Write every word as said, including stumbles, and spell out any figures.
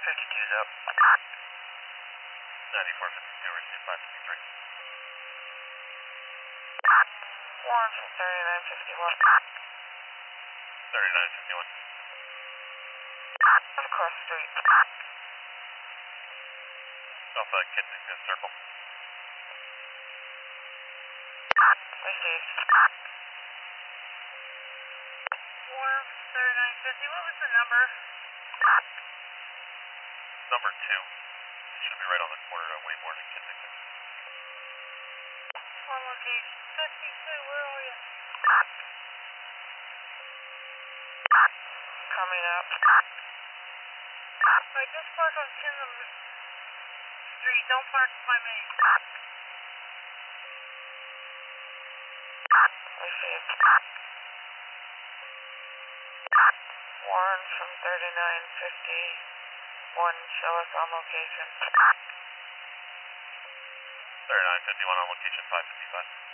fifty-two's up. ninety-four fifty-two, receive five fifty-three. Warren from thirty-nine fifty-one. thirty-nine fifty-one. Across the street. Off uh, Kensington Circle. Received. Warren from thirty-nine fifty, what was the number? Number two. It should be right on the corner of Wayborn and Kensington. On location. fifty-two, where are you? Coming up. Alright, just park on Kensington Street, don't park by me. Received. Warren from thirty-nine fifty-one, show us on location. thirty-nine fifty-one on location, five fifty-five.